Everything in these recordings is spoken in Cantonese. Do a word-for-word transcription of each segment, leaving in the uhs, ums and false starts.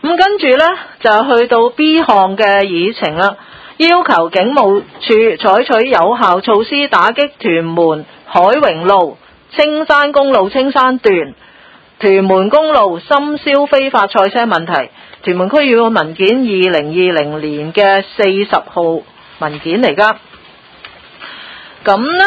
咁跟住呢，就去到 B 項嘅議程啦，要求警務處採取有效措施打擊屯門海榮路、青山公路青山段、屯門公路深宵非法賽車問題。屯門區議會文件二零二零年嘅四十號文件嚟㗎。咁呢，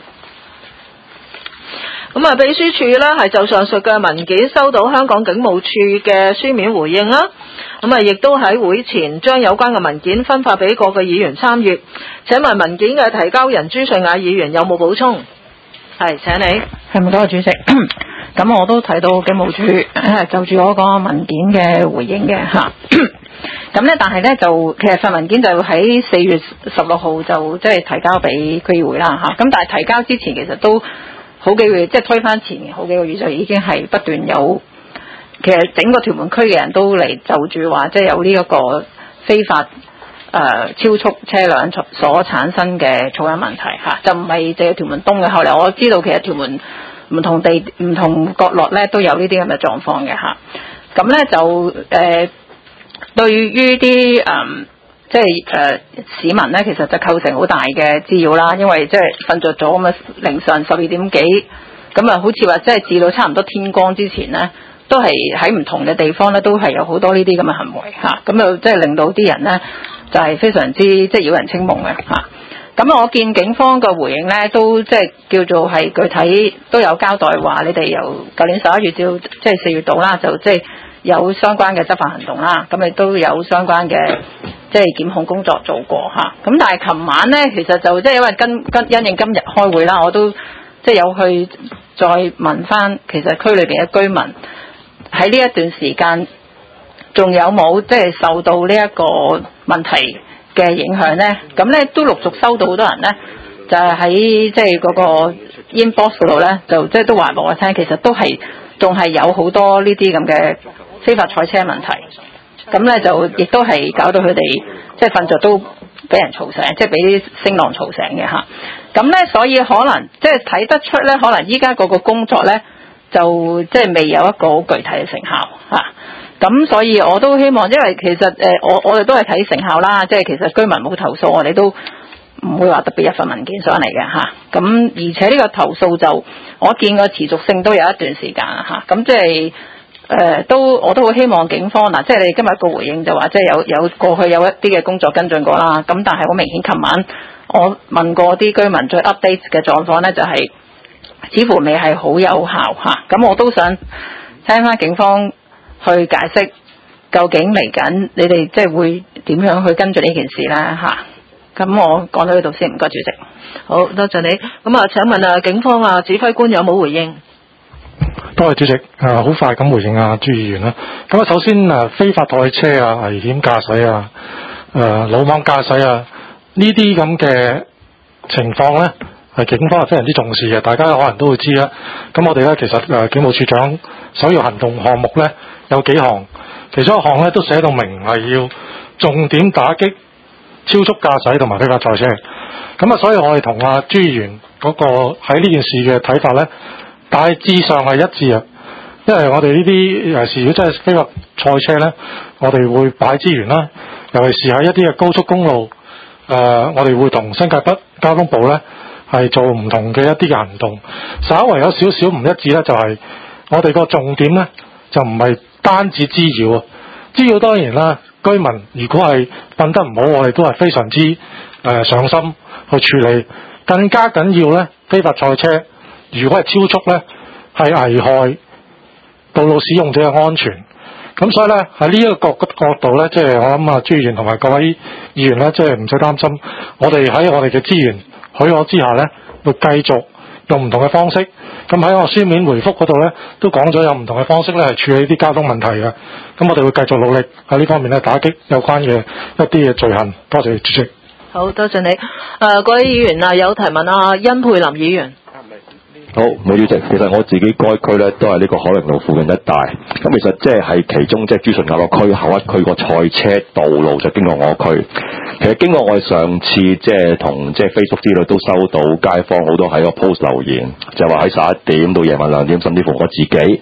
咁啊，秘書處呢係就上述嘅文件收到香港警務處嘅書面回應啦。咁啊，亦都喺會前將有關嘅文件分發俾各個議員參閱。請問文件嘅提交人朱瑞雅議員有冇補充？係，請你。 係咪多謝主席？咁我都睇到警務處就住我個文件嘅回應嘅嚇。咁咧，但係咧就其實份文件就喺四月十六號就即係提交俾區議會啦嚇。咁但係提交之前其實都好幾個月，即係推翻前好幾個月就已經係不斷有，其實整個屯門區嘅人都嚟就住話，即係有呢一個非法誒、呃、超速車輛所產生嘅噪音問題嚇，就唔係淨係屯門東嘅。後來我知道其實屯門唔同地唔同角落咧都有呢啲咁嘅狀況嘅嚇。咁咧就誒、呃、對於啲誒、呃、即係誒、呃、市民咧，其實就構成好大嘅滋擾啦，因為即係瞓着咗咁啊，凌晨十二點幾咁啊，好似話即係至到差唔多天光之前咧，都係喺唔同嘅地方咧，都係有好多呢啲咁嘅行為嚇，咁就即係令到啲人咧就係、是、非常之即係擾人清夢嘅嚇。咁我見警方嘅回應咧，都即係叫做係具體都有交代話，你哋由舊年十一月至即係四月度啦，就即係有相關嘅執法行動啦，咁亦都有相關嘅即係檢控工作做過嚇。咁但係琴晚咧，其實就即係因為跟跟因應今日開會啦，我都即係有去再問翻，其實區裏邊嘅居民喺呢一段時間仲有冇即係受到呢一個問題嘅影響咧？咁咧都陸續收到好多人咧，就係喺即係嗰個 inbox 嗰度咧，就即係都話俾我聽，其實都係仲係有好多呢啲咁嘅非法賽車問題。咁咧就亦都係搞到佢哋即係瞓着都俾人嘈醒，即係俾啲聲浪嘈醒嘅嚇。咁咧所以可能即係睇得出咧，可能依家嗰個工作咧就即係未有一個好具體嘅成效嚇。咁所以我都希望，因為其實誒我我哋都係睇成效啦，即係其實居民冇投訴，我哋都唔會話特別一份文件上嚟嘅嚇。咁而且呢個投訴就我見個持續性都有一段時間嚇。咁即係誒都我都好希望警方嗱，即係你今日個回應就話即係有有過去有一啲嘅工作跟進過啦。咁但係好明顯，琴晚我問過啲居民最 update 嘅狀況咧，就係似乎未係好有效嚇。咁我都想聽翻警方去解釋究竟嚟緊你哋即係會點樣去跟進呢件事咧嚇？咁我講到呢度先，唔該主席。 好多謝你。咁啊，請問啊，警方啊指揮官有冇回應？ 多謝主席。誒、啊，好快咁回應啊朱議員啦。咁啊，首先誒非法賽車啊、危險駕駛啊、誒、呃、魯莽駕駛啊呢啲咁嘅情況咧，係警方係非常之重視嘅。大家可能都會知啦。咁我哋咧其實誒警務處長首要行動項目咧有幾項，其中一項咧都寫到明係要重點打擊超速駕駛同埋非法賽車。咁啊，所以我哋同阿朱議員嗰個喺呢件事嘅睇法咧，大致上係一致啊。因為我哋呢啲尤其是如果真係非法賽車咧，我哋會擺資源啦，尤其是喺一啲嘅高速公路，誒、呃，我哋會同新界北交通部咧係做唔同嘅一啲嘅行動。稍為有少少唔一致咧，就係、是、我哋個重點咧就唔係單止滋擾啊，滋擾當然啦，居民如果係瞓得唔好，我哋都係非常之誒、呃、上心去處理。更加緊要咧，非法賽車如果係超速咧，係危害道路使用者嘅安全。咁所以咧喺呢一個角角度咧，即係我諗啊朱議員同埋各位議員咧，即係唔使擔心，我哋喺我哋嘅資源許可之下咧，會繼續用唔同嘅方式。咁喺我書面回覆嗰度咧，都講咗有唔同嘅方式咧，係處理啲交通問題嘅。咁我哋會繼續努力喺呢方面咧，打擊有關嘅一啲嘅罪行。多謝主席。 好多謝你。誒、呃，各位議員啊，有提問啊，殷沛林議員。 好，梅主席，其實我自己該區咧都係呢個海榮路附近一帶，咁其實即係係其中即係朱順亞個區後一區個賽車道路就經過我區。其實經過我哋上次即係同即係 Facebook 之類都收到街坊好多喺個 post 留言，就話喺十一點到夜晚兩點，甚至乎我自己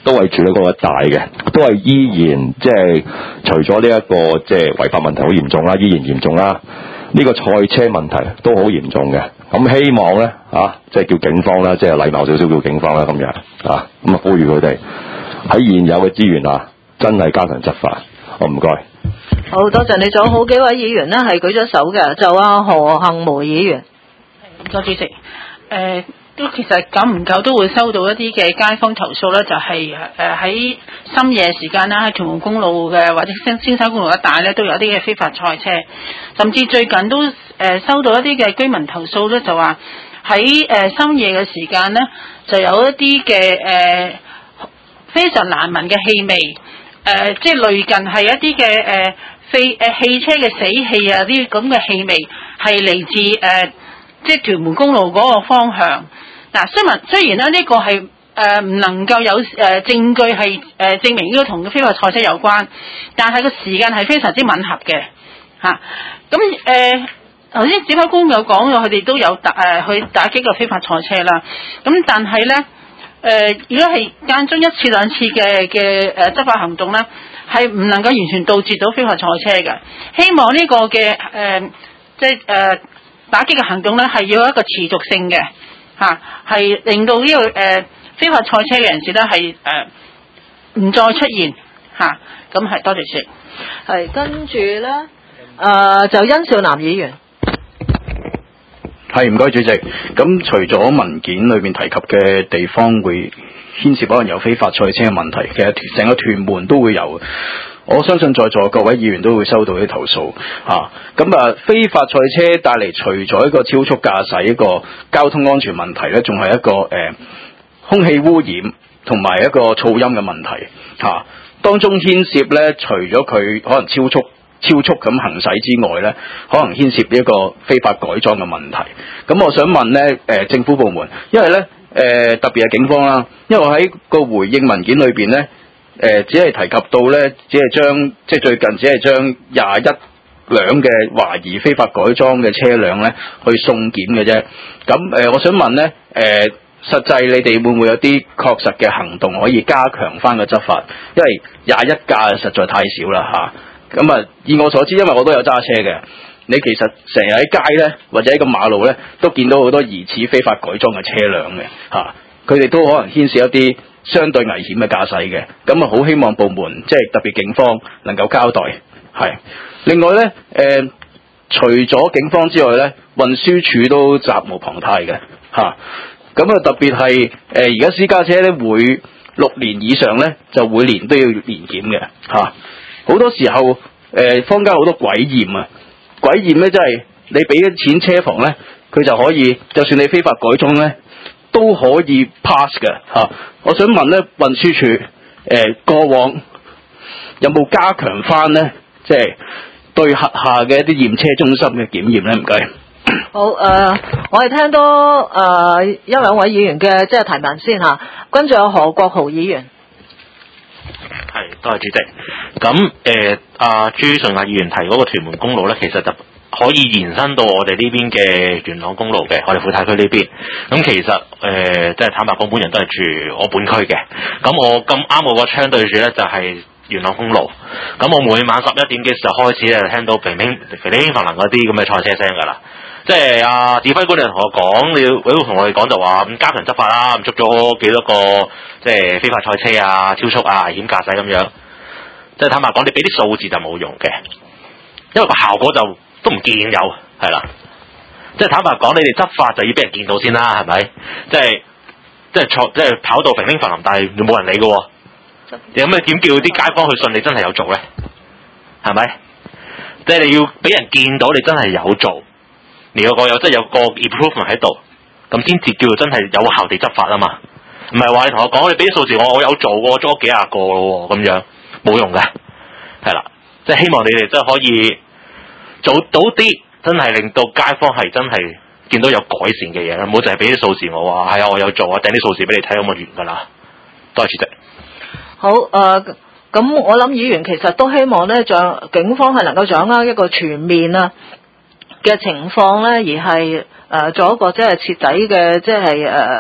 都係住喺嗰個一帶嘅，都係依然即係除咗呢一個即係違法問題好嚴重啦，依然嚴重啦。呢、這個賽車問題都好嚴重嘅。咁希望咧啊，即係叫警方啦，即係禮貌少少叫警方啦，咁樣啊，咁啊呼籲佢哋喺現有嘅資源啊，真係加強執法。好，唔該。 好多謝你，仲有好幾位議員呢係舉咗手嘅，就阿何幸梅議員。 唔該主席，誒、呃。都其實久唔久都會收到一啲嘅街坊投訴咧，就係誒喺深夜時間啦，喺屯門公路嘅或者星星山公路一帶咧，都有一啲嘅非法賽車，甚至最近都誒、呃、收到一啲嘅居民投訴咧，就話喺誒深夜嘅時間咧，就有一啲嘅誒非常難聞嘅氣味，誒、呃、即係類近係一啲嘅誒非誒汽車嘅死氣啊，啲咁嘅氣味係嚟自誒。呃即係屯門公路嗰個方向，嗱，雖然雖然咧呢個係誒唔能夠有誒、呃、證據係誒、呃、證明呢個同非法賽車有關，但係個時間係非常之吻合嘅嚇。咁誒頭先指揮官有講咗，佢哋都有打誒、呃、去打擊個非法賽車啦。咁但係咧誒，如果係間中一次兩次嘅嘅誒執法行動咧，係唔能夠完全杜絕到非法賽車嘅。希望呢個嘅誒、呃、即係誒。呃打擊嘅行動咧係要有一個持續性嘅嚇，係、啊、令到呢、這個誒、呃、非法賽車嘅人士咧係誒唔再出現嚇，咁、啊、係多謝主席。 係跟住咧誒就殷少南議員。 係唔該主席。咁除咗文件裏面提及嘅地方會牽涉可能有非法賽車嘅問題，其實成個屯門都會有。我相信在座各位議員都會收到啲投訴嚇，咁啊非法賽車帶嚟除咗一個超速駕駛一個交通安全問題咧，仲係一個誒、呃、空氣污染同埋一個噪音嘅問題嚇、啊。當中牽涉咧，除咗佢可能超速超速咁行駛之外咧，可能牽涉一個非法改裝嘅問題。咁我想問咧誒、呃、政府部門，因為咧誒、呃、特別係警方啦，因為我喺個回應文件裏邊咧。誒、呃、只係提及到咧，只係將即係最近只係將廿一輛嘅懷疑非法改裝嘅車輛咧去送檢嘅啫。咁誒、呃，我想問咧，誒、呃、實際你哋會唔會有啲確實嘅行動可以加強翻個執法？因為廿一架實在太少啦嚇。咁啊，以我所知，因為我都有揸車嘅，你其實成日喺街咧或者喺個馬路咧都見到好多疑似非法改裝嘅車輛嘅嚇，佢、啊、哋都可能牽涉一啲相對危險嘅駕駛嘅，咁啊好希望部門即係特別警方能夠交代。係另外咧，誒、呃、除咗警方之外咧，運輸署都責無旁貸嘅嚇。咁啊特別係誒而家私家車咧，每六年以上咧就每年都要年檢嘅嚇。好多時候誒、呃、坊間好多鬼驗啊，鬼驗咧即係你俾咗錢車房咧，佢就可以，就算你非法改裝咧，都可以 pass 嘅嚇、啊。我想問咧，運輸署誒、呃、過往有冇加強翻咧？即、就、係、是、對轄下嘅一啲驗車中心嘅檢驗咧？唔該。 好誒、呃，我哋聽多誒、呃、一兩位議員嘅即係提問先嚇，跟住有何國豪議員。 係，多謝主席。咁誒，阿朱順亞議員提嗰個屯門公路咧，其實就可以延伸到我哋呢邊嘅元朗公路嘅，我哋富泰區呢邊。咁其實誒，即、呃、係坦白講，本人都係住我本區嘅。咁我咁啱我個窗對住咧就係、是、元朗公路。咁我每晚十一點嘅時候開始咧，就聽到平平平平凡凡嗰啲咁嘅賽車聲㗎啦。即係阿指揮官你同我講，你要會同我哋講就話咁加強執法啦，咁捉咗幾多個即係非法賽車啊、超速啊、危險駕駛咁樣。即係坦白講，你俾啲數字就冇用嘅，因為個效果就都唔見有，係啦。即係坦白講，你哋執法就要俾人見到先啦，係咪？即係即係錯，即係跑到平平凡凡，但係冇人理嘅喎。有咩點叫啲街坊去信你真係有做咧？係咪？即係你要俾人見到你真係有做。你有個有即係有個 improvement 喺度，咁先至叫做真係有效地執法啊嘛。唔係話你同我講，你俾啲數字我，我有做過，捉咗幾廿個咯咁樣，冇用嘅。係啦，即係希望你哋真係可以做到啲，真係令到街坊係真係見到有改善嘅嘢啦。唔好淨係俾啲數字我話，係啊，我有做啊，掟啲數字俾你睇咁就完㗎啦。多謝主席。 好誒，咁、呃、我諗議員其實都希望咧，掌警方係能夠掌握一個全面啊嘅情況咧，而係誒、呃、做一個即係徹底嘅即係誒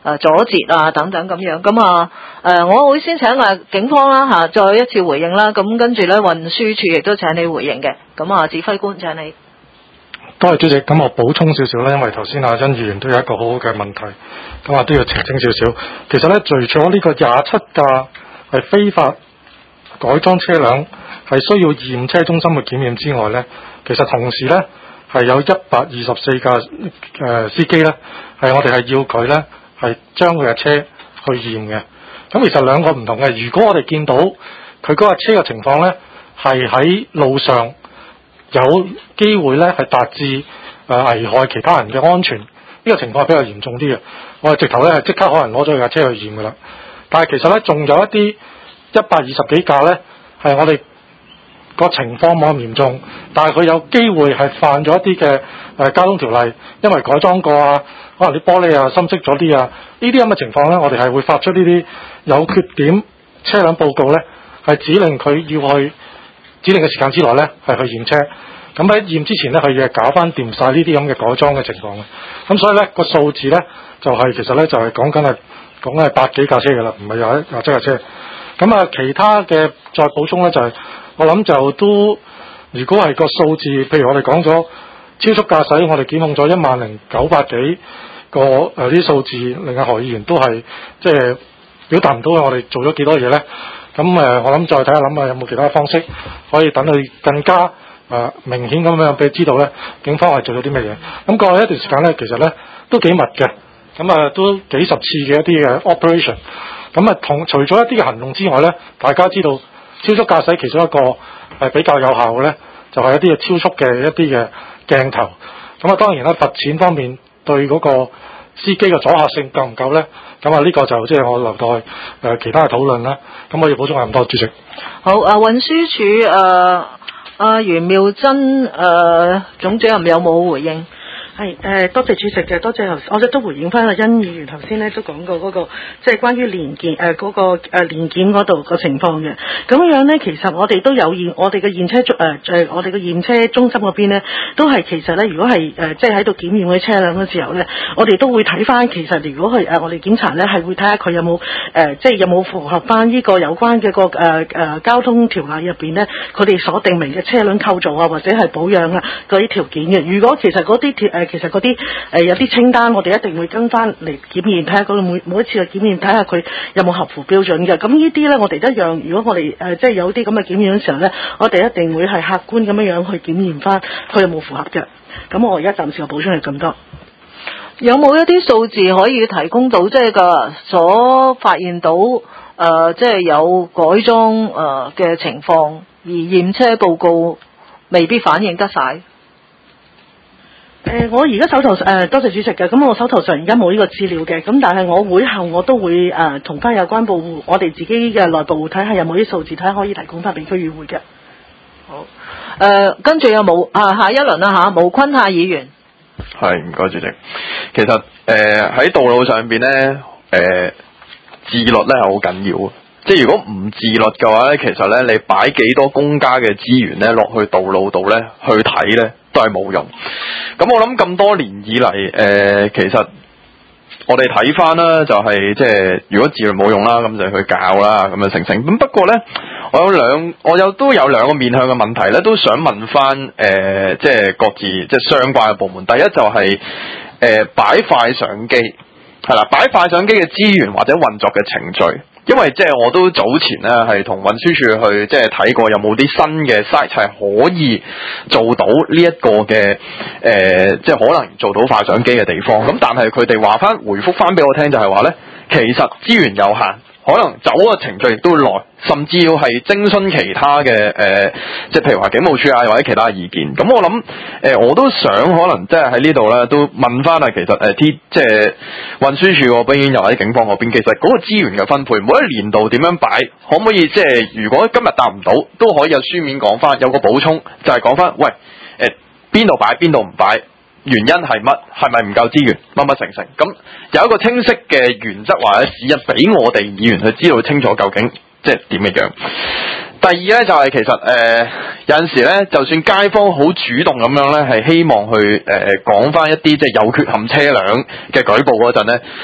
誒阻截啊等等咁樣。咁啊誒，我會先請啊警方啦嚇，再一次回應啦。咁跟住咧運輸署亦都請你回應嘅。咁啊，指揮官請你。 多謝主席，咁我補充少少啦，因為頭先阿甄議員都有一個好好嘅問題，咁啊都要澄清少少。其實咧，除咗呢個廿七架係非法改裝車輛係需要驗車中心嘅檢驗之外咧，其實同時咧係有一百二十四架誒、呃、司機咧係我哋係要佢咧係將佢嘅車去驗嘅。咁其實兩個唔同嘅，如果我哋見到佢嗰架車嘅情況咧係喺路上，有機會咧係達至誒、呃、危害其他人嘅安全，呢、這個情況係比較嚴重啲嘅。我哋直頭咧係即刻可能攞咗佢架車去驗噶啦。但係其實咧仲有一啲一百二十幾架咧係我哋個情況冇咁嚴重，但係佢有機會係犯咗一啲嘅誒交通條例，因為改裝過啊，可能啲玻璃啊深色咗啲啊，呢啲咁嘅情況咧，我哋係會發出呢啲有缺點車輛報告咧，係指令佢要去指定嘅時間之內咧係去驗車。咁喺驗之前咧，佢要搞翻掂晒呢啲咁嘅改裝嘅情況嘅。咁所以咧個數字咧就係、是、其實咧就係講緊係講緊係百幾架車嘅啦，唔係廿廿七架車。咁啊，其他嘅再補充咧就係、是、我諗就都如果係個數字，譬如我哋講咗超速駕駛，我哋檢控咗一萬零九百幾個誒啲數字，令阿何議員都係即係表達唔到我哋做咗幾多嘢咧。咁誒，我諗再睇下諗下有冇其他方式可以等佢更加。誒、呃、明顯咁樣俾佢知道咧，警方係做咗啲乜嘢。咁過去一段時間咧，其實咧都幾密嘅，咁啊都幾十次嘅一啲嘅 operation。咁啊同除咗一啲嘅行動之外咧，大家知道超速駕駛其中一個係比較有效嘅咧，就係、是、一啲嘅超速嘅一啲嘅鏡頭。咁啊當然啦，罰錢方面對嗰個司機嘅阻嚇性夠唔夠咧？咁啊呢個就即係我留待誒、呃、其他嘅討論啦。咁我要補充係咁多，主席。 好啊，運輸署誒。呃阿、啊、袁妙珍誒、呃、總主任有冇回應？ 係誒、呃，多謝主席嘅，多謝頭先，我亦都回應翻阿甄議員頭先咧都講過嗰、那個，即係關於年檢誒嗰個誒年檢嗰度個情況嘅。咁樣咧，其實我哋都有驗，我哋嘅驗車誒誒、呃，我哋嘅驗車中心嗰邊咧，都係其實咧，如果係誒、呃、即係喺度檢驗嗰啲車輛嘅時候咧，我哋都會睇翻，其實如果係誒、呃、我哋檢查咧，係會睇下佢有冇誒、呃，即係有冇符合翻呢個有關嘅個誒誒、呃、交通條例入邊咧，佢哋所定明嘅車輛構造啊，或者係保養啊嗰啲條件嘅。如果其實嗰啲條誒其實嗰啲誒有啲清單，我哋一定會跟翻嚟檢驗，睇下嗰每每一次嘅檢驗，睇下佢有冇合乎標準嘅。咁呢啲咧，我哋一樣。如果我哋誒、呃、即係有啲咁嘅檢驗嘅時候咧，我哋一定會係客觀咁樣樣去檢驗翻佢有冇符合嘅。咁我而家暫時嘅補充係咁多。 有冇一啲數字可以提供到，即係個所發現到誒、呃，即係有改裝誒嘅情況，而驗車報告未必反映得晒？ 誒、呃，我而家手頭誒、呃，多謝主席嘅，咁我手頭上而家冇呢個資料嘅，咁但係我會後我都會誒同翻有關部戶，我哋自己嘅內部睇下有冇啲數字，睇下可以提供翻俾區議會嘅。 好，誒、呃，跟住有冇啊？下一輪啦吓，毛坤夏議員。 係，唔該主席。其實誒喺、呃、道路上邊咧，誒、呃、自律咧係好緊要。即係如果唔自律嘅話咧，其實咧你擺幾多公家嘅資源咧落去道路度咧去睇咧都係冇用。咁我諗咁多年以嚟，誒、呃、其實我哋睇翻啦，就係即係如果自律冇用啦，咁就去教啦，咁樣成成。咁不過咧，我有兩我有都有兩個面向嘅問題咧，都想問翻誒，即係各自即係相關嘅部門。第一就係誒擺快相機係啦，擺快相機嘅資源或者運作嘅程序。因為即係我都早前咧係同運輸署去即係睇過有冇啲新嘅 site 係可以做到呢一個嘅誒、呃，即係可能做到快相機嘅地方。咁但係佢哋話翻回覆翻俾我聽就係話咧，其實資源有限，可能走個程序亦都耐，甚至要係徵詢其他嘅誒、呃，即係譬如話警務處啊或者其他意見。咁我諗誒、呃，我都想可能即係喺呢度咧都問翻啊，其實誒 T、呃、即係運輸署嗰邊又或者警方嗰邊，其實嗰個資源嘅分配，每一年度點樣擺，可唔可以即係如果今日答唔到，都可以有書面講翻，有個補充就係講翻，喂誒邊度擺邊度唔擺。原因係乜？係咪唔夠資源？乜乜成成？咁有一個清晰嘅原則或者指引俾我哋議員去知道清楚究竟即係點嘅樣。第二呢，就係、是、其實誒、呃、有陣時呢，就算街坊好主動咁樣呢，係希望去誒講翻一啲即係有缺陷車輛嘅舉報嗰陣呢。誒、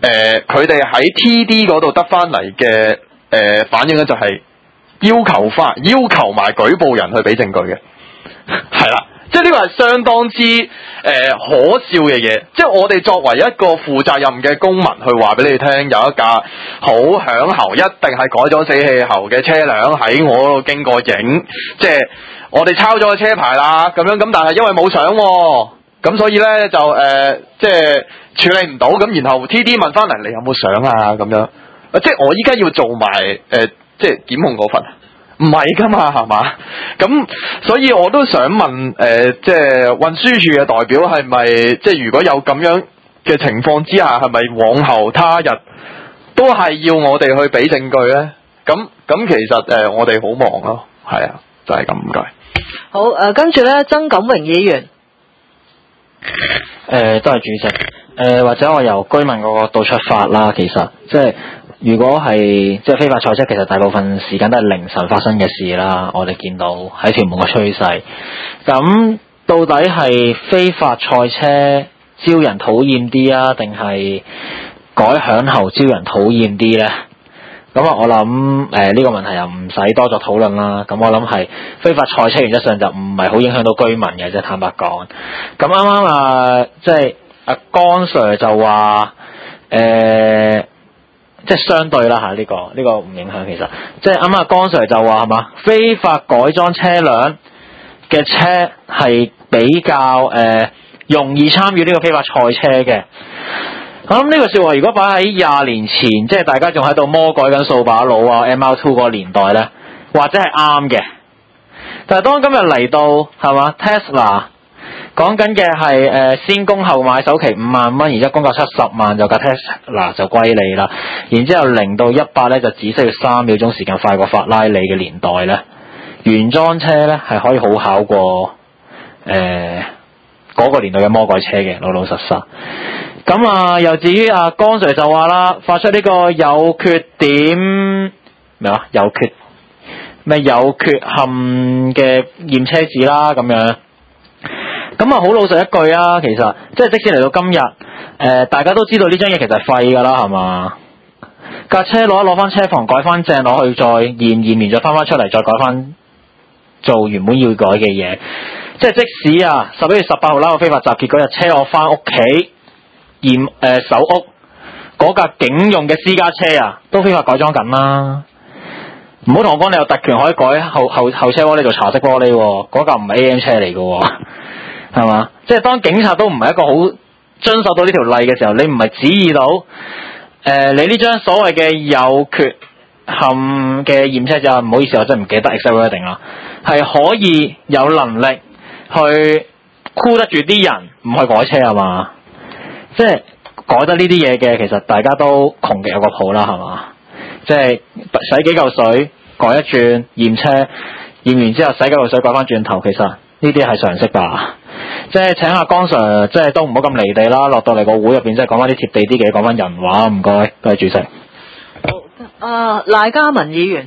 誒佢哋喺 T D 嗰度得翻嚟嘅誒反應咧，就係要求翻要求埋舉報人去俾證據嘅，係啦。即係呢個係相當之誒、呃、可笑嘅嘢，即係我哋作為一個負責任嘅公民去話俾你聽，有一架好響喉，一定係改咗死氣喉嘅車輛喺我度經過影，即係我哋抄咗個車牌啦，咁樣咁，但係因為冇相喎，咁所以咧就誒、呃、即係處理唔到，咁然後 T D 問翻嚟你有冇相啊咁樣，即係我依家要做埋誒、呃、即係檢控嗰份。唔係噶嘛，係嘛？咁所以我都想問誒、呃，即係運輸署嘅代表係咪即係如果有咁樣嘅情況之下，係咪往後他日都係要我哋去俾證據咧？咁咁其實誒、呃，我哋好忙咯，係啊，就係咁唔該。 好誒、呃，跟住咧，曾錦榮議員。 誒、呃，都係主席。誒、呃，或者我由居民嗰個角度出發啦，其實即係。如果係即係非法賽車，其實大部分時間都係凌晨發生嘅事啦。我哋見到喺屯門嘅趨勢，咁到底係非法賽車招人討厭啲啊，定係改響後招人討厭啲呢？咁啊，我諗誒呢個問題又唔使多作討論啦。咁我諗係非法賽車原則上就唔係好影響到居民嘅，即係坦白講。咁啱啱啊，即係阿江 Sir 就話誒。呃即係相對啦嚇，呢、這個呢、這個唔影響其實。即係啱啱江 Sir 就話係嘛，非法改裝車輛嘅車係比較誒、呃、容易參與呢個非法賽車嘅。我諗呢個説話如果擺喺廿年前，即係大家仲喺度魔改緊掃把佬啊 M R two 嗰個年代咧，或者係啱嘅。但係當今日嚟到係嘛 Tesla。講緊嘅係誒先供後買，首期五萬蚊，而家供夠七十萬就架 Tesla 就歸你啦。然之後零到一百咧就只需要三秒鐘時間，快過法拉利嘅年代咧，原裝車咧係可以好考過誒嗰、呃那個年代嘅魔改車嘅，老老實實。咁啊，又至於阿江 Sir 就話啦，發出呢個有缺點咩啊？有缺咩有缺陷嘅驗車紙啦，咁樣。咁啊，好老實一句啊，其實即係即使嚟到今日，誒、呃、大家都知道呢張嘢其實係廢㗎啦，係嘛？架車攞一攞翻車房改翻正，攞去再驗驗完再翻翻出嚟，再改翻做原本要改嘅嘢。即係即使啊，十一月十八號拉個非法集結嗰日，車我翻屋企驗誒搜屋嗰架警用嘅私家車啊，都非法改裝緊啦。唔好同我講你有特權可以改後後後車玻璃做茶色玻璃喎，嗰架唔係 A M 車嚟㗎喎。係嘛？即係當警察都唔係一個好遵守到呢條例嘅時候，你唔係指意到誒、呃、你呢張所謂嘅有缺陷嘅驗車就唔好意思，我真係唔記得 exact wording 啦，係可以有能力去箍得住啲人唔去改車係嘛？即係改得呢啲嘢嘅，其實大家都窮極有個譜啦，係嘛？即係洗幾嚿水改一轉驗車，驗完之後洗幾嚿水改翻轉頭，其實呢啲係常識吧？即係請阿江 Sir，即係都唔好咁離地啦，落到嚟個會入邊，即係講翻啲貼地啲嘅，講翻人話，唔該，多謝主席。 好，啊賴嘉文議員。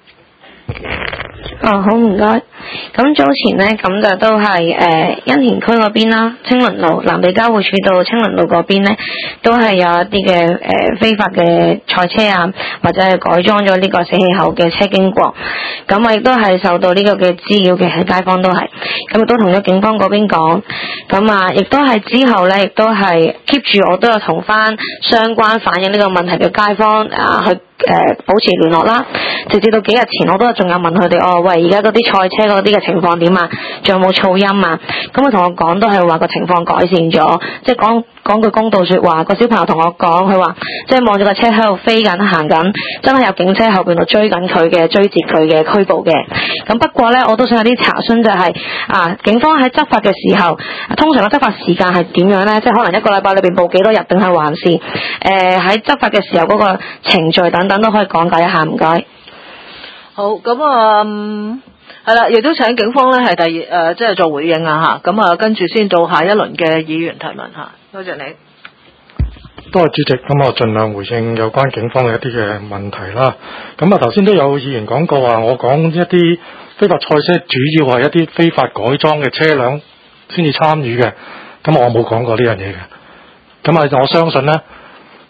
哦，好唔該。咁早前呢，咁就都係誒欣田區嗰邊啦，青倫路南地交匯處到青倫路嗰邊呢，都係有一啲嘅誒非法嘅賽車啊，或者係改裝咗呢個死氣喉嘅車經過。咁我亦都係受到呢個嘅滋擾嘅，喺街坊都係。咁亦都同咗警方嗰邊講。咁啊，亦都係之後呢，亦都係 keep 住我都有同翻相關反映呢個問題嘅街坊啊去。誒、呃、保持聯絡啦，直至到幾日前我都仲有問佢哋哦，喂，而家嗰啲賽車嗰啲嘅情況點啊？仲有冇噪音啊？咁佢同我講都係話個情況改善咗，即係講講句公道説話，個小朋友同我講，佢話即係望住個車喺度飛緊行緊，真係有警車後邊度追緊佢嘅，追截佢嘅，拘捕嘅。咁不過呢，我都想有啲查詢就係、是、啊，警方喺執法嘅時候，通常嘅執法時間係點樣呢？即係可能一個禮拜裏邊報幾多日，定係還是誒喺、呃、執法嘅時候嗰個程序等等都可以講解一下，唔該。 好，咁啊，係啦，亦都請警方咧係第二誒、呃，即係做回應啊嚇。咁啊，跟住先到下一輪嘅議員提問嚇。多謝你。 多謝主席，咁我盡量回應有關警方嘅一啲嘅問題啦。咁啊，頭先都有議員講過話，我講一啲非法賽車主要係一啲非法改裝嘅車輛先至參與嘅。咁我冇講過呢樣嘢嘅。咁啊，我相信呢。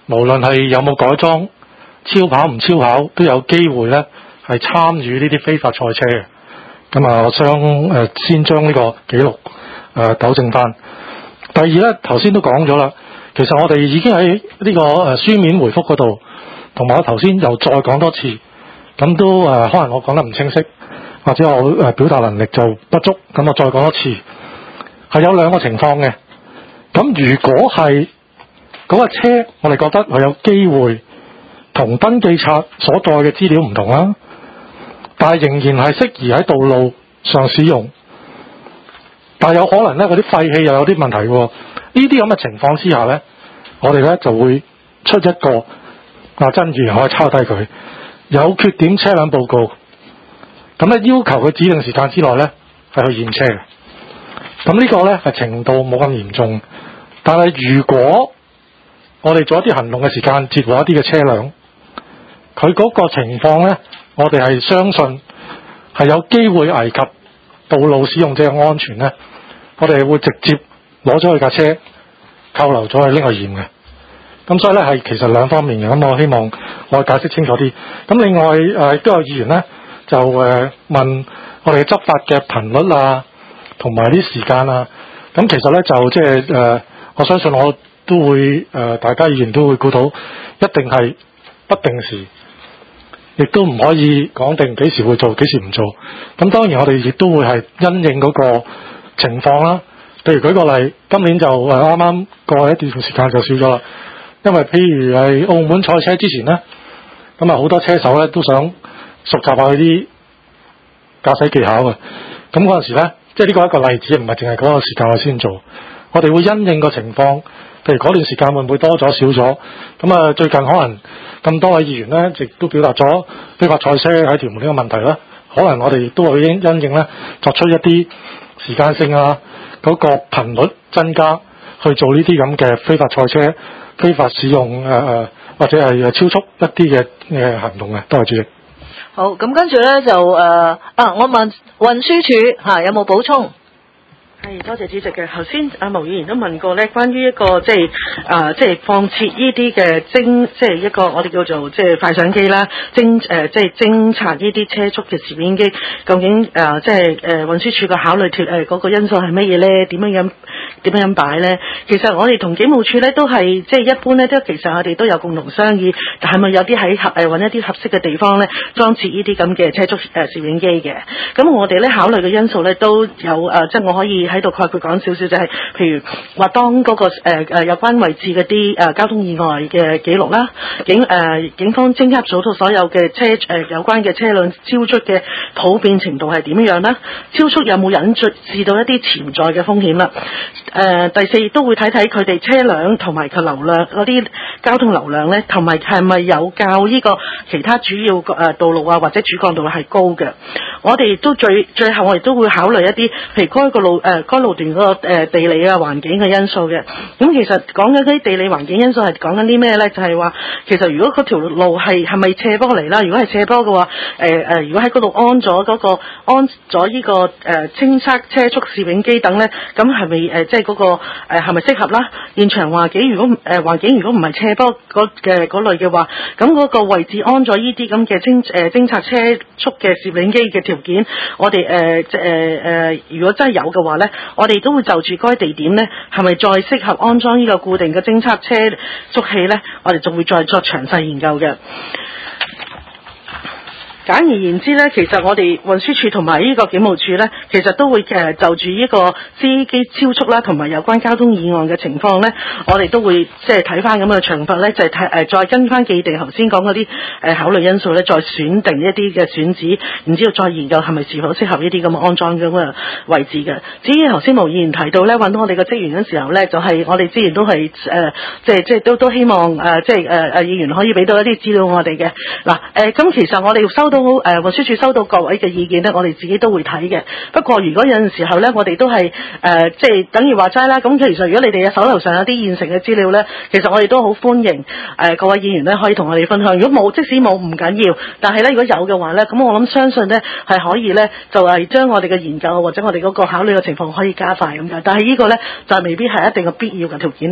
無論係有冇改裝、超跑唔超跑，都有機會呢係參與呢啲非法賽車嘅。咁啊，我想誒、呃、先將呢個記錄誒糾正翻。第二呢，頭先都講咗啦，其實我哋已經喺呢個誒書面回覆嗰度，同埋我頭先又再講多次，咁都誒、呃、可能我講得唔清晰，或者我誒表達能力就不足，咁我再講多次，係有兩個情況嘅。咁如果係嗰個車，我哋覺得佢有機會同登記冊所載嘅資料唔同啦，但係仍然係適宜喺道路上使用，但係有可能咧嗰啲廢氣又有啲問題喎。呢啲咁嘅情況之下咧，我哋咧就會出一個啊真議員可以抄低佢有缺點車輛報告，咁咧要求佢指定時間之內咧係去驗車嘅。咁呢個咧係程度冇咁嚴重，但係如果我哋做一啲行動嘅時間截獲一啲嘅車輛，佢嗰個情況咧，我哋係相信係有機會危及道路使用者嘅安全咧，我哋會直接攞咗佢架車扣留咗去拎去驗嘅。咁所以咧係其實兩方面嘅，咁我希望我解釋清楚啲。咁另外誒都有議員咧就誒問我哋嘅執法嘅頻率啊，同埋啲時間啊。咁其實咧就即係誒，我相信我都會誒、呃，大家議員都會估到，一定係不定時，亦都唔可以講定幾時會做，幾時唔做。咁當然我哋亦都會係因應嗰個情況啦。譬如舉個例，今年就誒啱啱過去一段時間就少咗啦，因為譬如係澳門賽車之前呢，咁啊好多車手咧都想熟習下佢啲駕駛技巧嘅。咁嗰陣時咧，即係呢個一個例子，唔係淨係嗰個時間我先做。我哋會因應個情況，譬如嗰段時間會唔會多咗少咗？咁啊，最近可能咁多位議員咧，亦都表達咗非法賽車喺屯門呢個問題啦。可能我哋亦都會因因應咧，作出一啲時間性啊，嗰、那個頻率增加去做呢啲咁嘅非法賽車、非法使用誒誒、呃、或者係超速一啲嘅誒行動嘅。多謝主席。 好，咁跟住咧就誒、呃、啊，我問運輸署嚇、啊、有冇補充？ 係，多謝主席嘅。頭先阿毛議員都問過咧，關於一個即係啊，即係放設呢啲嘅偵，即係一個我哋叫做即係快相機啦，偵誒即係偵察呢啲車速嘅攝影機，究竟誒即係誒運輸署嘅考慮脱誒嗰個因素係乜嘢咧？點樣樣點樣樣擺咧？其實我哋同警務處咧都係即係一般咧，都其實我哋都有共同商議，係咪有啲喺合誒揾一啲合適嘅地方咧裝設呢啲咁嘅車速誒攝影機嘅？咁我哋咧考慮嘅因素咧都有誒，即係我可以喺度概括講少少，就係譬如話當嗰個誒誒有關位置嗰啲誒交通意外嘅記錄啦，警誒警方偵緝數到所有嘅車誒有關嘅車輛超速嘅普遍程度係點樣啦？超速有冇引致到一啲潛在嘅風險啦？誒第四亦都會睇睇佢哋車輛同埋佢流量嗰啲交通流量咧，同埋係咪有較呢個其他主要誒道路啊或者主幹道路係高嘅？我哋都最最後我哋都會考慮一啲譬如該個路誒該路段嗰個誒地理啊環境嘅因素嘅。咁其實講緊啲地理環境因素係講緊啲咩咧？就係話其實如果嗰條路係係咪斜坡嚟啦？如果係斜坡嘅話，誒誒如果喺嗰度安咗嗰個安咗呢個誒偵測車速攝影機等咧，咁係咪誒即係嗰個誒係咪適合啦？現場環境如果誒環境如果唔係斜坡嗰嘅嗰類嘅話，咁嗰個位置安咗呢啲咁嘅偵誒偵察車速嘅攝影機嘅條件，我哋誒誒誒如果真係有嘅話咧，我哋都會就住該地點咧，係咪再適合安裝呢個固定嘅偵測車速器咧？我哋仲會再作詳細研究嘅。簡而言之咧，其實我哋運輸署同埋呢個警務處咧，其實都會誒就住呢個司機超速啦，同埋有關交通意外嘅情況咧，我哋都會即係睇翻咁嘅長法咧，就係睇誒再跟翻既定頭先講嗰啲誒考慮因素咧，再選定一啲嘅選址，然之後再研究係咪是否適合呢啲咁嘅安裝咁嘅位置嘅。至於頭先毛議員提到咧，揾到我哋嘅職員嘅時候咧，就係、是、我哋之前都係誒即係即係都都希望誒即係誒誒議員可以俾到一啲資料我哋嘅。嗱誒咁其實我哋收到。好誒，運輸署收到各位嘅意見咧，我哋自己都會睇嘅。不過如果有陣時候咧，我哋都係誒，即、呃、係、就是、等於話齋啦。咁其實如果你哋嘅手頭上有啲現成嘅資料咧，其實我哋都好歡迎誒、呃、各位議員咧可以同我哋分享。如果冇，即使冇唔緊要，但係咧如果有嘅話咧，咁我諗相信咧係可以咧，就係、是、將我哋嘅研究或者我哋嗰個考慮嘅情況可以加快咁嘅。但係呢個咧就未必係一定嘅必要嘅條件嚟嘅。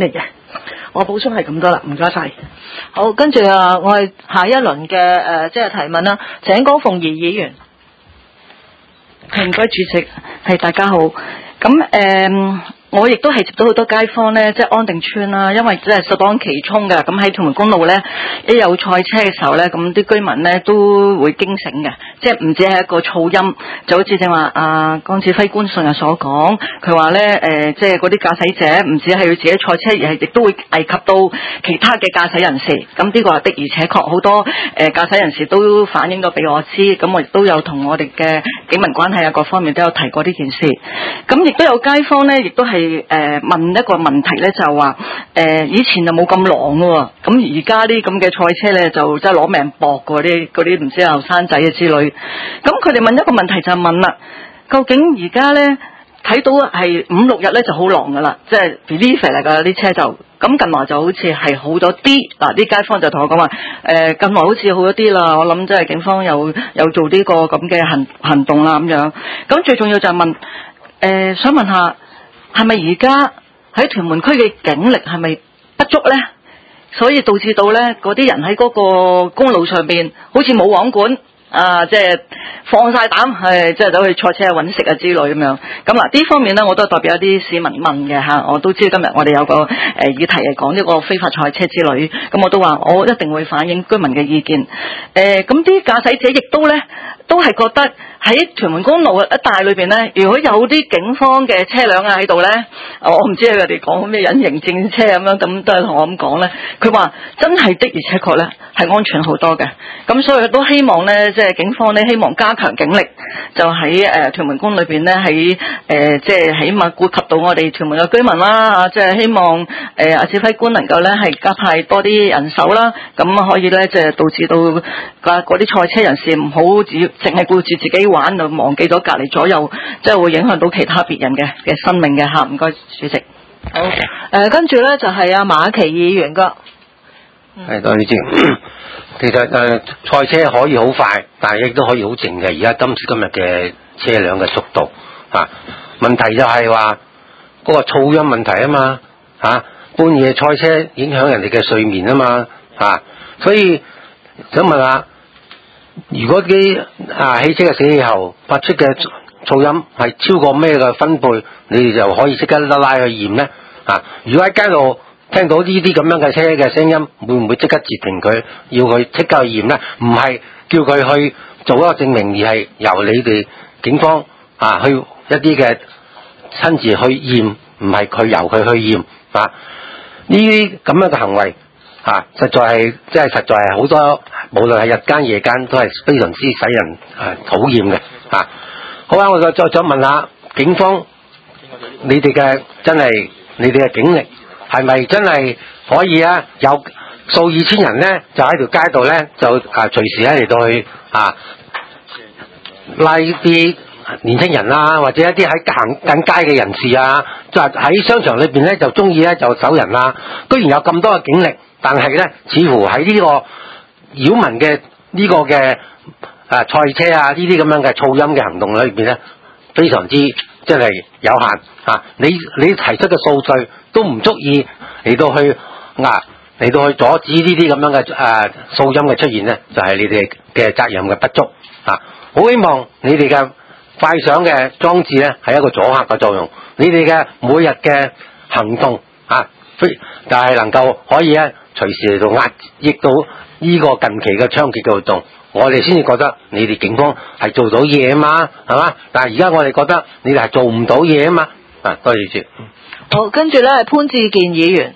我補充係咁多啦，唔該晒。 好，跟住啊，我係下一輪嘅誒，即係提問啦。請江鳳儀議員。 唔該，主席，係大家好。咁誒、呃，我亦都係接到好多街坊咧，即係安定村啦，因為即係首當其衝嘅。咁喺屯門公路咧，一有賽車嘅時候咧，咁啲居民咧都會驚醒嘅，即係唔止係一個噪音，就好似正話阿江志輝官信日所講，佢話咧誒，即係嗰啲駕駛者唔止係佢自己賽車，而係亦都會危及到其他嘅駕駛人士。咁呢個係的而且確好多誒、呃、駕駛人士都反映咗俾我知，咁我亦都有同我哋嘅警民關係啊各方面都有提過呢件事。咁亦都有街坊咧，亦都係誒、呃、問一個問題咧，就係話誒以前就冇咁狼嘅喎，咁而家啲咁嘅賽車咧就真係攞命搏嘅啲嗰啲唔知後生仔嘅之類。咁佢哋問一個問題就係問啦，究竟而家咧睇到係五六日咧就好狼嘅啦，即係 believe 嚟㗎啲車就。咁近來就好似係好咗啲，嗱啲街坊就同我講話，誒、呃、近來好似好咗啲啦，我諗即係警方有有做呢個咁嘅行行動啦咁樣。咁最重要就係問，誒、呃、想問下，係咪而家喺屯門區嘅警力係咪不足咧？所以導致到咧嗰啲人喺嗰個公路上邊好似冇網管。啊，即係放晒膽，係即係走去賽車揾食啊之類咁樣。咁嗱，呢方面呢，我都代表一啲市民問嘅嚇。我都知今日我哋有個誒、呃、議題係講呢個非法賽車之類，咁我都話我一定會反映居民嘅意見。誒、呃，咁啲駕駛者亦都咧，都係覺得喺屯門公路一帶裏邊咧，如果有啲警方嘅車輛啊喺度咧，我唔知佢哋講咩隱形戰車咁樣，咁都係同我咁講咧。佢話真係的而且確咧係安全好多嘅。咁所以都希望咧。即係警方咧，希望加強警力，就喺誒、呃、屯門公裏邊咧，喺誒、呃、即係起碼顧及到我哋屯門嘅居民啦，啊，即係希望誒阿指揮官能夠咧係加派多啲人手啦，咁可以咧即係導致到嗰嗰啲賽車人士唔好只淨係顧住自己玩，就忘記咗隔離左右，即係會影響到其他別人嘅嘅生命嘅嚇。唔該，主席。 好，誒、呃、跟住咧就係阿馬琪議員噶。 係多謝主席。其實誒、呃、賽車可以好快，但係亦都可以好靜嘅。而家今時今日嘅車輛嘅速度啊，問題就係話嗰個噪音問題啊嘛嚇、啊，半夜賽車影響人哋嘅睡眠啊嘛嚇、啊，所以想問下，如果啲啊汽車嘅死氣喉發出嘅噪音係超過咩嘅分貝，你哋就可以即刻拉拉去驗咧啊？如果喺街度聽到呢啲咁樣嘅車嘅聲音，會唔會即刻截停佢，要佢即刻去驗呢？唔係叫佢去做一個證明，而係由你哋警方啊去一啲嘅親自去驗，唔係佢由佢去驗啊。呢啲咁樣嘅行為啊，實在係即係實在係好多，無論係日間夜間都係非常之使人啊討厭嘅啊。好啊，我再再再問下警方，你哋嘅真係你哋嘅警力。係咪真係可以啊？有數以千人咧，就喺條街度咧，就啊隨時咧嚟到去啊拉啲年輕人啊，或者一啲喺行緊街嘅人士啊，就喺商場裏邊咧就中意咧就走人啊。居然有咁多嘅警力，但係咧似乎喺呢個擾民嘅呢個嘅啊賽車啊呢啲咁樣嘅噪音嘅行動裏邊咧，非常之真係有限啊！你你提出嘅數據都唔足以嚟到去啊嚟到去阻止呢啲咁樣嘅誒噪音嘅出現咧，就係、是、你哋嘅責任嘅不足啊！好希望你哋嘅快閃嘅裝置咧係一個阻嚇嘅作用，你哋嘅每日嘅行動啊，非就係能夠可以咧隨時嚟到壓抑到呢個近期嘅猖獗嘅活動。我哋先至覺得你哋警方係做到嘢啊嘛，係嘛？但係而家我哋覺得你哋係做唔到嘢啊嘛。啊，多謝主席。 好，跟住咧係潘志健議員。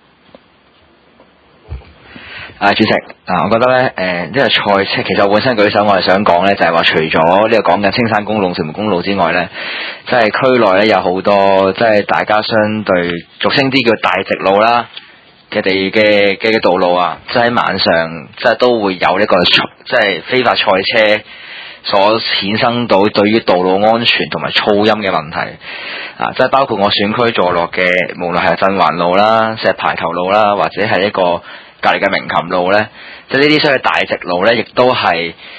啊，主席，啊，我覺得咧，誒、呃，呢個賽車，其實我本身舉手，我係想講咧，就係話除咗呢個講緊青山公路、屯門公路之外咧，即係區內咧有好多，即係大家相對俗稱啲叫大直路啦嘅地嘅嘅道路啊，即係喺晚上，即係都會有呢個即係非法賽車所衍生到對於道路安全同埋噪音嘅問題啊，即係包括我選區坐落嘅，無論係振環路啦、石排頭路啦，或者係一個隔離嘅鳴琴路咧，即係呢啲所謂大直路咧，亦都係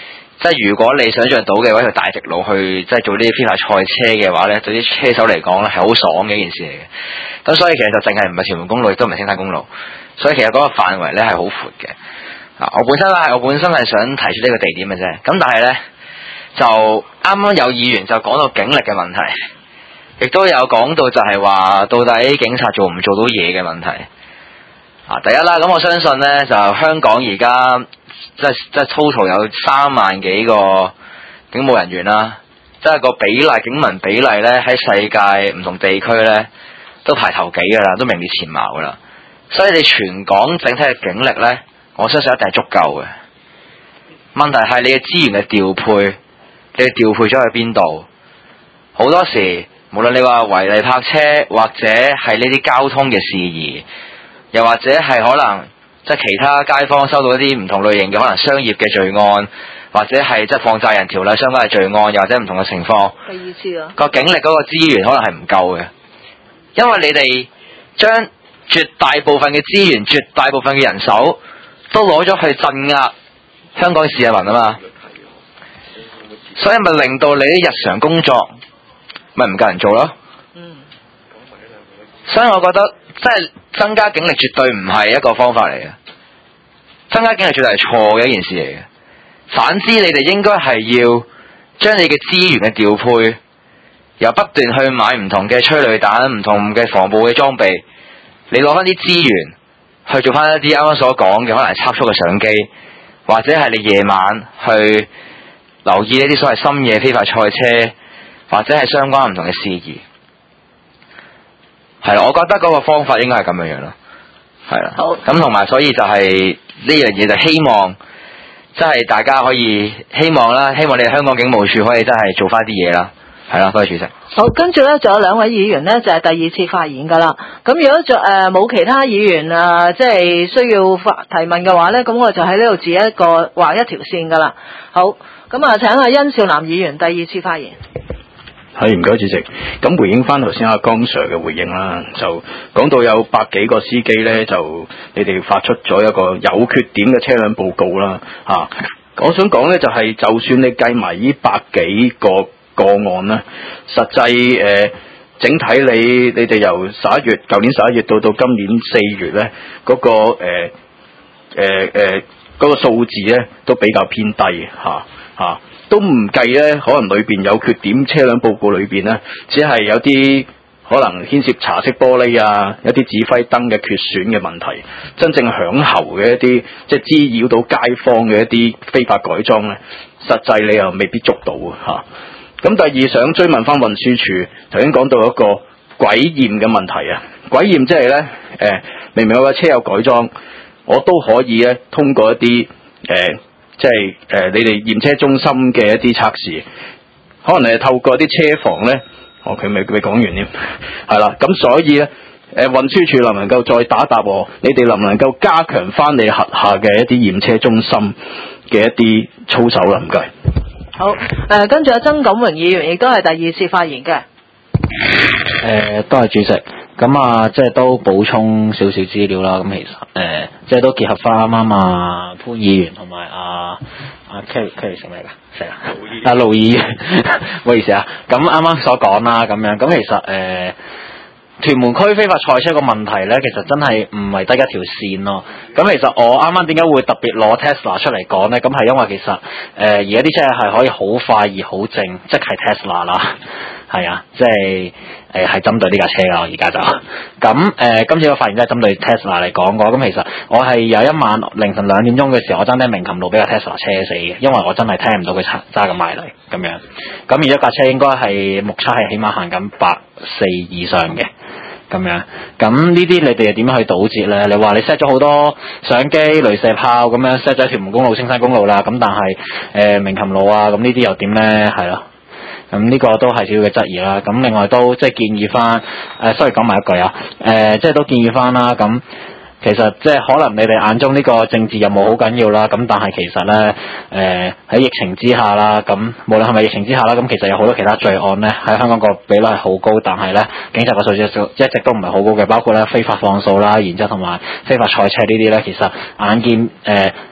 即係如果你想象到嘅話，一條大直路去即係做呢啲非法賽車嘅話咧，對啲車手嚟講咧係好爽嘅一件事嚟嘅。咁所以其實就淨係唔係屯門公路，亦都唔係青山公路，所以其實嗰個範圍咧係好闊嘅。啊，我本身係我本身係想提出呢個地點嘅啫。咁但係咧就啱啱有議員就講到警力嘅問題，亦都有講到就係話到底警察做唔做到嘢嘅問題。啊，第一啦，咁我相信咧就香港而家。即係即係 total 有三萬幾個警務人員啦，即係個比例警民比例咧喺世界唔同地區咧都排頭幾噶啦，都名列前茅噶啦。所以你全港整體嘅警力咧，我相信一定係足夠嘅。問題係你嘅資源嘅調配，你調配咗去邊度？好多時無論你話違例泊車，或者係呢啲交通嘅事宜，又或者係可能。即係其他街坊收到一啲唔同類型嘅可能商業嘅罪案，或者係即係放債人條例相關嘅罪案，又或者唔同嘅情況。 第二次啊， 個警力嗰個資源可能係唔夠嘅，因為你哋將絕大部分嘅資源、絕大部分嘅人手都攞咗去鎮壓香港市民啊嘛，所以咪令到你啲日常工作咪唔夠人做咯。嗯，所以我覺得即係。增加警力絕對唔係一個方法嚟嘅，增加警力絕對係錯嘅一件事嚟嘅。反之，你哋應該係要將你嘅資源嘅調配，由不斷去買唔同嘅催淚彈、唔同嘅防暴嘅裝備，你攞翻啲資源去做翻一啲啱啱所講嘅，可能係測速嘅相機，或者係你夜晚去留意一啲所謂深夜非法賽車，或者係相關唔同嘅事宜。係啦，我覺得嗰個方法應該係咁樣樣咯，係啦。好。咁同埋，所以就係呢樣嘢就希望，即係大家可以希望啦，希望你哋香港警務處可以真係做翻啲嘢啦，係啦，多謝主席。 好，跟住咧，仲有兩位議員咧，就係、是、第二次發言噶啦。咁如果仲誒冇其他議員啊，即係需要發提問嘅話咧，咁我就喺呢度指一個畫一條線噶啦。好，咁啊，請阿殷少南議員第二次發言。 係，唔該主席。咁回應翻頭先阿江 Sir 嘅回應啦，就講到有百幾個司機咧，就你哋發出咗一個有缺點嘅車輛報告啦。嚇、啊，我想講咧就係、是，就算你計埋呢百幾個個案啦，實際誒、呃、整體你你哋由十一月舊年十一月到到今年四月咧，嗰、那個誒誒誒嗰個數字咧都比較偏低嚇嚇。啊啊都唔計咧，可能裏邊有缺點車輛報告裏邊咧，只係有啲可能牽涉茶色玻璃啊，有啲指揮燈嘅缺損嘅問題，真正響喉嘅一啲即係滋擾到街坊嘅一啲非法改裝咧，實際你又未必捉到嚇。咁、啊、第二想追問翻運輸署，頭先講到一個軌驗嘅問題啊，軌驗即係咧誒，明明我個車有改裝，我都可以咧通過一啲誒。呃即係誒、呃，你哋驗車中心嘅一啲測試，可能係透過啲車房咧，哦佢未未講完添，係啦，咁所以咧，誒運輸署能唔能夠再打答我？你哋能唔能夠加強翻你轄下嘅一啲驗車中心嘅一啲操守啦？唔該。 好，誒、呃、跟住阿曾錦榮議員亦都係第二次發言嘅。誒、 呃，多謝主席。咁啊，即係都補充少少資料啦。咁其實誒、呃，即係都結合翻啱啱啊潘議員同埋啊啊 K K 成咩㗎？成啊，阿盧議員，唔好意思啊。咁啱啱所講啦，咁樣咁其實誒、呃，屯門區非法賽車個問題咧，其實真係唔係得一條線咯。咁其實我啱啱點解會特別攞 Tesla 出嚟講咧？咁係因為其實誒而家啲車係可以好快而好正，即係 Tesla 啦。係啊，即係誒係針對呢架車㗎，我而家就咁誒、呃。今次個發言都係針對 Tesla 嚟講過。咁其實我係有一晚凌晨兩點鐘嘅時候，我爭啲鳴琴路俾架 Tesla 車死嘅，因為我真係聽唔到佢揸咁埋嚟咁樣。咁而一架車應該係目測係起碼行緊百四以上嘅咁樣。咁呢啲你哋係點樣去堵截咧？你話你 set 咗好多相機、雷射炮咁樣 set 咗屯門公路、青山公路啦，咁但係誒鳴琴路啊，咁呢啲又點咧？係咯。咁呢個都係主要嘅質疑啦。咁另外都即係建議翻，誒，sorry講埋一句啊，誒、呃，即係都建議翻啦。咁其實即係可能你哋眼中呢個政治任務好緊要啦。咁但係其實咧，誒、呃、喺疫情之下啦，咁無論係咪疫情之下啦，咁其實有好多其他罪案咧喺香港個比率係好高，但係咧警察個數字一直都唔係好高嘅，包括咧非法放數啦，然之後同埋非法賽車呢啲咧，其實眼見誒。呃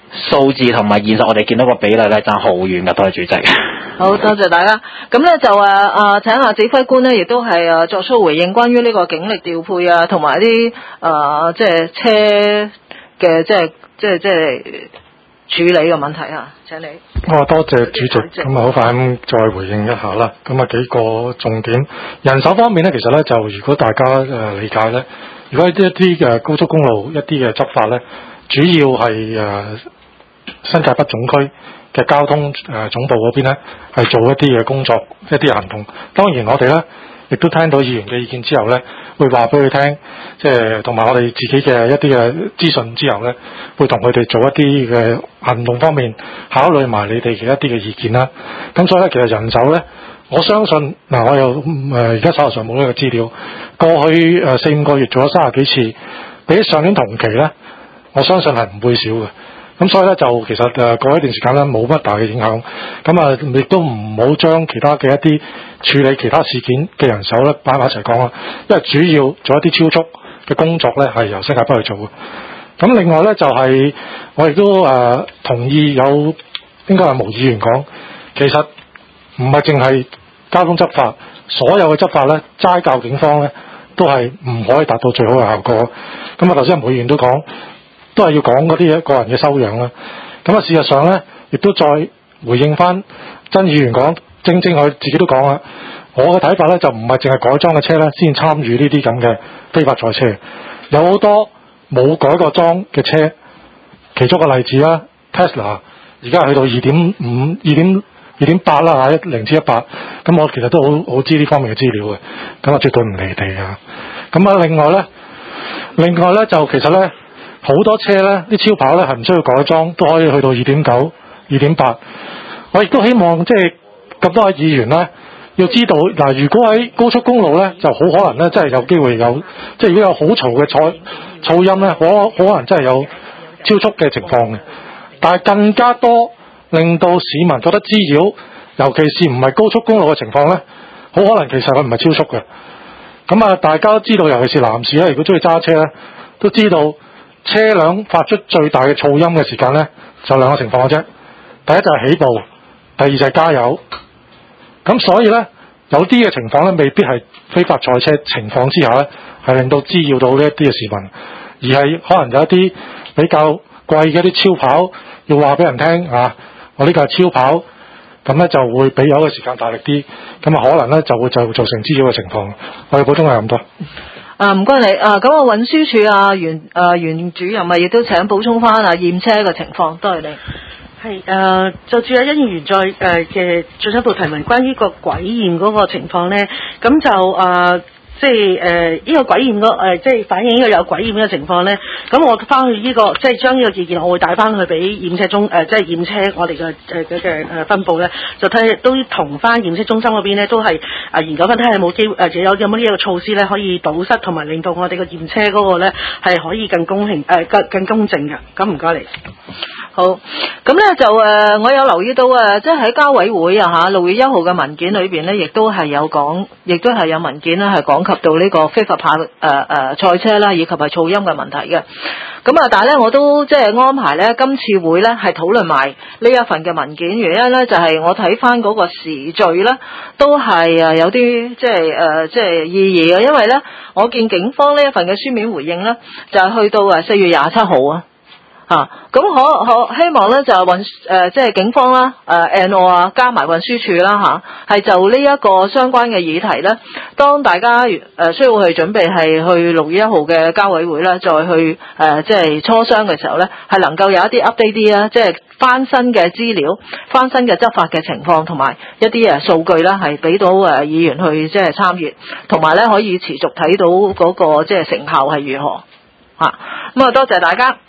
數字同埋現實我哋見到個比例咧爭好遠㗎，多謝主席。 好多謝大家。咁咧就誒誒請下指揮官咧，亦都係誒作出回應，關於呢個警力調配啊，同埋啲誒即係車嘅即係即係即係處理嘅問題啊。請你。 哦，多謝主席。咁啊，好快咁再回應一下啦。咁啊，幾個重點。人手方面咧，其實咧就如果大家誒理解咧，如果一啲嘅高速公路一啲嘅執法咧，主要係誒新界北總區嘅交通誒總部嗰邊咧，係做一啲嘅工作，一啲嘅行動。當然我哋咧亦都聽到議員嘅意見之後咧，會話俾佢聽，即係同埋我哋自己嘅一啲嘅資訊之後咧，會同佢哋做一啲嘅行動方面考慮埋你哋嘅一啲嘅意見啦。咁所以咧，其實人手咧，我相信嗱，我又誒而家手頭上冇呢個資料，過去誒四五個月做咗三十幾次，比起上年同期咧，我相信係唔會少嘅。咁所以咧就其實誒過一段時間咧冇乜大嘅影響，咁啊亦都唔好將其他嘅一啲處理其他事件嘅人手咧擺埋一齊講啦，因為主要做一啲超速嘅工作咧係由新界北去做嘅。咁另外咧就係、是、我亦都誒、呃、同意有應該係毛議員講，其實唔係淨係交通執法，所有嘅執法咧齋教警方咧都係唔可以達到最好嘅效果。咁啊頭先毛議員都講。都係要講嗰啲個人嘅修養啦。咁啊，事實上咧，亦都再回應翻曾議員講，正正佢自己都講啦。我嘅睇法咧，就唔係淨係改裝嘅車咧先參與呢啲咁嘅非法賽車，有好多冇改過裝嘅車。其中個例子啦 ，Tesla 而家去到二點五、二點二點八啦嚇，零至一百。咁我其實都好好知呢方面嘅資料嘅，咁啊絕對唔離地㗎。咁啊，另外咧，另外咧就其實咧。好多車咧，啲超跑咧係唔需要改裝，都可以去到二點九、二點八。我亦都希望即係咁多位議員咧，要知道嗱，如果喺高速公路咧，就好可能咧，真係有機會有，即係如果有好嘈嘅噪噪音咧，可可能真係有超速嘅情況嘅。但係更加多令到市民覺得滋擾，尤其是唔係高速公路嘅情況咧，好可能其實佢唔係超速嘅。咁啊，大家都知道，尤其是男士咧，如果中意揸車咧，都知道。車輛發出最大嘅噪音嘅時間呢，就兩個情況嘅啫。第一就係起步，第二就係加油。咁所以呢，有啲嘅情況呢，未必係非法賽車情況之下呢，係令到滋擾到呢一啲嘅市民，而係可能有一啲比較貴嘅一啲超跑，要話俾人聽啊，我呢個係超跑，咁呢就會比有嘅時間大力啲，咁啊可能呢就會就會造成滋擾嘅情況。我哋補充係咁多。 啊，唔該你啊，咁啊運輸署啊袁啊袁主任啊，亦都請補充翻啊驗車嘅情況，多謝你。 係誒、呃，就住阿甄議員再誒嘅進一步提問，關於個軌驗嗰個情況咧，咁就誒。呃即係誒呢個軌驗嗰誒，即係反映呢個有軌驗嘅情況咧。咁我翻去呢、這個，即係將呢個意見，我會帶翻去俾驗車中誒、呃，即係驗車我哋嘅誒嘅嘅誒分佈咧，就睇都同翻驗車中心嗰邊咧，都係啊研究翻睇下有冇機會誒，有有冇呢一個措施咧，可以堵塞同埋令到我哋個驗車嗰個咧係可以更公平誒更、呃、更公正嘅。咁唔該你。 好，咁咧就誒、呃，我有留意到啊，即係喺交委會啊嚇六月一號嘅文件裏邊咧，亦都係有講，亦都係有文件咧係講及到呢個非法跑誒誒賽車啦，以及係噪音嘅問題嘅。咁啊，但係咧我都即係安排咧，今次會咧係討論埋呢一份嘅文件，原因咧就係、是、我睇翻嗰個時序咧，都係誒有啲即係誒即係意義嘅，因為咧我見警方呢一份嘅書面回應咧，就係、是、去到誒四月廿七號啊。啊，咁可可希望咧就運誒、呃、即係警方啦，誒 N O 啊加埋運輸署啦吓，係、啊、就呢一個相關嘅議題咧，當大家誒、呃、需要去準備係去六月一號嘅交委會咧，再去誒、呃、即係磋商嘅時候咧，係能夠有一啲 update 啲啦，即係翻新嘅資料、翻新嘅執法嘅情況，同埋一啲誒數據啦，係俾到誒議員去即係參與，同埋咧可以持續睇到嗰、那個即係成效係如何吓。咁啊，多謝大家。